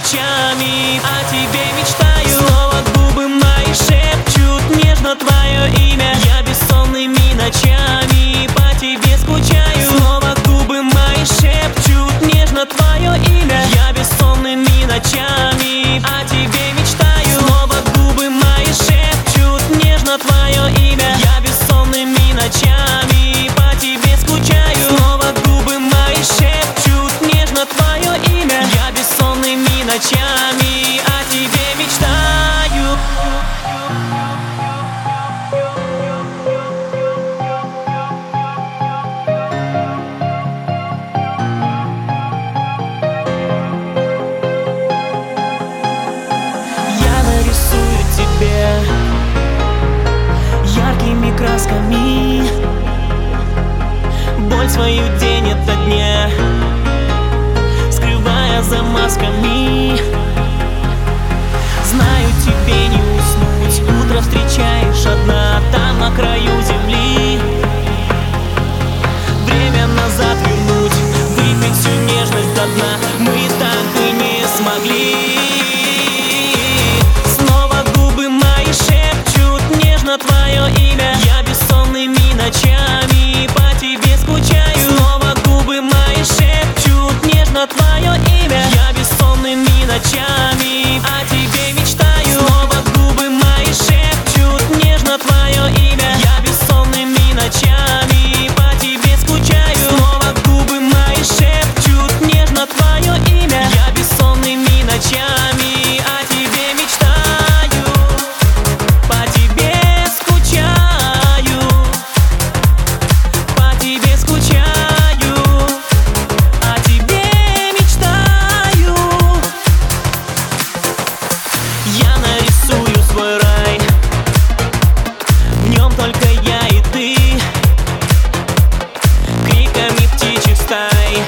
ночами. О тебе мечтаю, снова губы мои шепчут нежно твое имя. Я бессонными ночами по тебе скучаю. Снова губы мои шепчут нежно твое имя. Я бессонными ночами о тебе мечтаю. Снова губы мои шепчут нежно твое имя. Я бессонными ночами по тебе скучаю. Снова губы мои шепчут нежно твое имя. Я бессонными ночами о тебе мечтаю. Я нарисую тебе яркими красками боль свою день ото дня, скрывая за масками. Знаю, тебе не уснуть, утро встречаешь одна там на краю земли. Время назад вернуть, выпить всю нежность до дна мы так и не смогли. Снова губы мои шепчут нежно твое имя. Я бессонными ночами по тебе скучаю. Снова губы мои шепчут нежно твое имя. Я бессонными ночами о тебе мечтаю. Снова губы мои шепчут нежно твое имя. Я бессонными ночами по тебе скучаю. Снова губы мои шепчут нежно твое имя. Я бессонными ночами о тебе мечтаю. По тебе скучаю. По тебе скучаю. О тебе мечтаю. Я нарисую свой рай. В нем только я и ты. Криками птичьих стай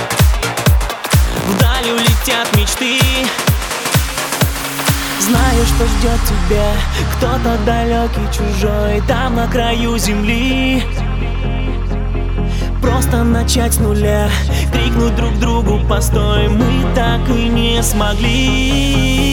вдаль улетят мечты. Знаю, что ждет тебя кто-то далекий, чужой, там на краю земли. Просто начать с нуля, крикнуть друг другу постой, мы так и не смогли.